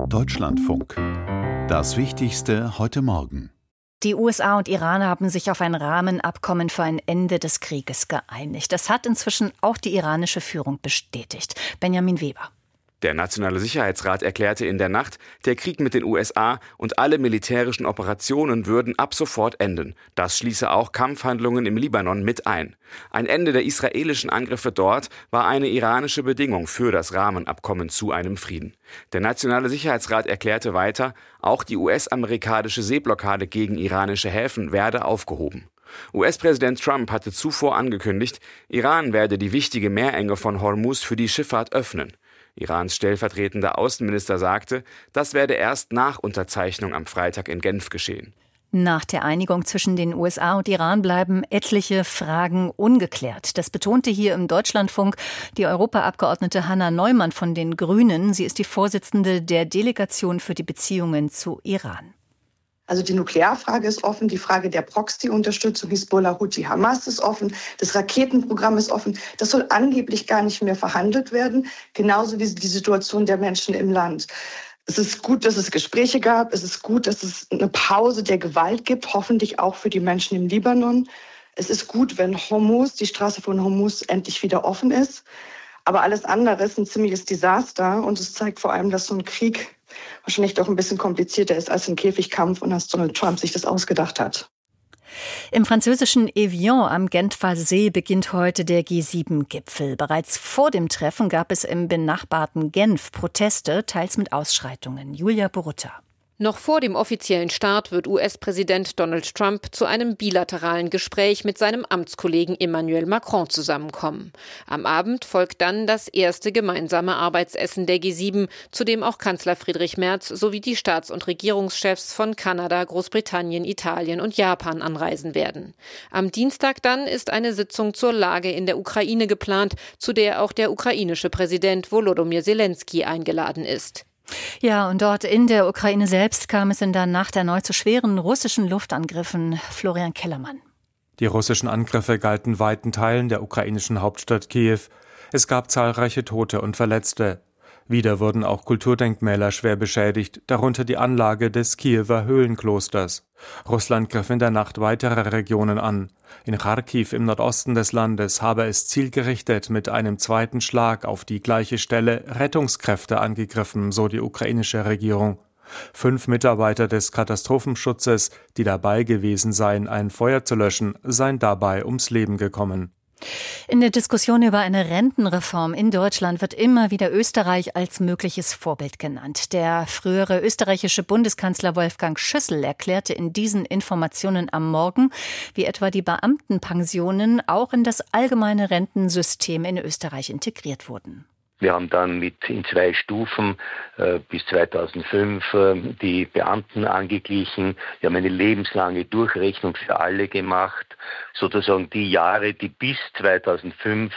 Deutschlandfunk. Das Wichtigste heute Morgen. Die USA und Iran haben sich auf ein Rahmenabkommen für ein Ende des Krieges geeinigt. Das hat inzwischen auch die iranische Führung bestätigt. Benjamin Weber. Der Nationale Sicherheitsrat erklärte in der Nacht, der Krieg mit den USA und alle militärischen Operationen würden ab sofort enden. Das schließe auch Kampfhandlungen im Libanon mit ein. Ein Ende der israelischen Angriffe dort war eine iranische Bedingung für das Rahmenabkommen zu einem Frieden. Der Nationale Sicherheitsrat erklärte weiter, auch die US-amerikanische Seeblockade gegen iranische Häfen werde aufgehoben. US-Präsident Trump hatte zuvor angekündigt, Iran werde die wichtige Meerenge von Hormuz für die Schifffahrt öffnen. Irans stellvertretender Außenminister sagte, das werde erst nach Unterzeichnung am Freitag in Genf geschehen. Nach der Einigung zwischen den USA und Iran bleiben etliche Fragen ungeklärt. Das betonte hier im Deutschlandfunk die Europaabgeordnete Hanna Neumann von den Grünen. Sie ist die Vorsitzende der Delegation für die Beziehungen zu Iran. Also die Nuklearfrage ist offen, die Frage der Proxy-Unterstützung Hisbollah, Houthi, Hamas ist offen, das Raketenprogramm ist offen. Das soll angeblich gar nicht mehr verhandelt werden, genauso wie die Situation der Menschen im Land. Es ist gut, dass es Gespräche gab, es ist gut, dass es eine Pause der Gewalt gibt, hoffentlich auch für die Menschen im Libanon. Es ist gut, wenn die Straße von Hormuz endlich wieder offen ist. Aber alles andere ist ein ziemliches Desaster und es zeigt vor allem, dass so ein Krieg wahrscheinlich doch ein bisschen komplizierter ist als ein Käfigkampf und dass Donald Trump sich das ausgedacht hat. Im französischen Evian am Genfer See beginnt heute der G7-Gipfel. Bereits vor dem Treffen gab es im benachbarten Genf Proteste, teils mit Ausschreitungen. Julia Borutta. Noch vor dem offiziellen Start wird US-Präsident Donald Trump zu einem bilateralen Gespräch mit seinem Amtskollegen Emmanuel Macron zusammenkommen. Am Abend folgt dann das erste gemeinsame Arbeitsessen der G7, zu dem auch Kanzler Friedrich Merz sowie die Staats- und Regierungschefs von Kanada, Großbritannien, Italien und Japan anreisen werden. Am Dienstag dann ist eine Sitzung zur Lage in der Ukraine geplant, zu der auch der ukrainische Präsident Volodymyr Zelensky eingeladen ist. Ja, und dort in der Ukraine selbst kam es in der Nacht erneut zu schweren russischen Luftangriffen. Florian Kellermann. Die russischen Angriffe galten weiten Teilen der ukrainischen Hauptstadt Kiew. Es gab zahlreiche Tote und Verletzte. Wieder wurden auch Kulturdenkmäler schwer beschädigt, darunter die Anlage des Kiewer Höhlenklosters. Russland griff in der Nacht weitere Regionen an. In Charkiw im Nordosten des Landes habe es zielgerichtet mit einem zweiten Schlag auf die gleiche Stelle Rettungskräfte angegriffen, so die ukrainische Regierung. 5 Mitarbeiter des Katastrophenschutzes, die dabei gewesen seien, ein Feuer zu löschen, seien dabei ums Leben gekommen. In der Diskussion über eine Rentenreform in Deutschland wird immer wieder Österreich als mögliches Vorbild genannt. Der frühere österreichische Bundeskanzler Wolfgang Schüssel erklärte in diesen Informationen am Morgen, wie etwa die Beamtenpensionen auch in das allgemeine Rentensystem in Österreich integriert wurden. Wir haben dann in 2 Stufen bis 2005 die Beamten angeglichen. Wir haben eine lebenslange Durchrechnung für alle gemacht. Sozusagen die Jahre, die bis 2005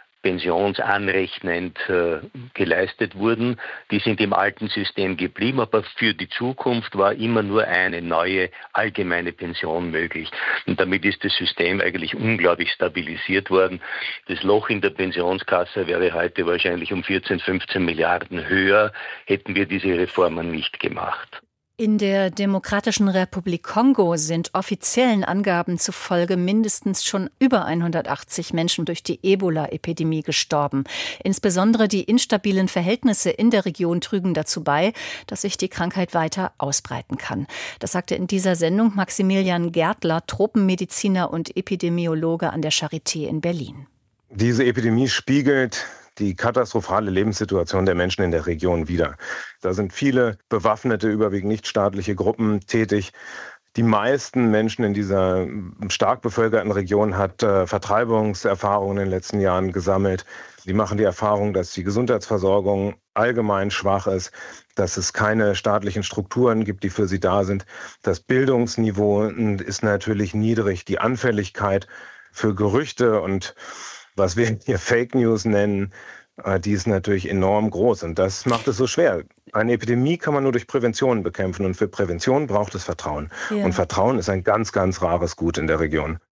pensionsanrechnend geleistet wurden, die sind im alten System geblieben, aber für die Zukunft war immer nur eine neue allgemeine Pension möglich. Und damit ist das System eigentlich unglaublich stabilisiert worden. Das Loch in der Pensionskasse wäre heute wahrscheinlich um 14, 15 Milliarden höher, hätten wir diese Reformen nicht gemacht. In der Demokratischen Republik Kongo sind offiziellen Angaben zufolge mindestens schon über 180 Menschen durch die Ebola-Epidemie gestorben. Insbesondere die instabilen Verhältnisse in der Region trügen dazu bei, dass sich die Krankheit weiter ausbreiten kann. Das sagte in dieser Sendung Maximilian Gärtler, Tropenmediziner und Epidemiologe an der Charité in Berlin. Diese Epidemie spiegelt die katastrophale Lebenssituation der Menschen in der Region wider. Da sind viele bewaffnete, überwiegend nichtstaatliche Gruppen tätig. Die meisten Menschen in dieser stark bevölkerten Region hat Vertreibungserfahrungen in den letzten Jahren gesammelt. Die machen die Erfahrung, dass die Gesundheitsversorgung allgemein schwach ist, dass es keine staatlichen Strukturen gibt, die für sie da sind. Das Bildungsniveau ist natürlich niedrig. Die Anfälligkeit für Gerüchte und was wir hier Fake News nennen, die ist natürlich enorm groß und das macht es so schwer. Eine Epidemie kann man nur durch Prävention bekämpfen und für Prävention braucht es Vertrauen. Ja. Und Vertrauen ist ein ganz, ganz rares Gut in der Region.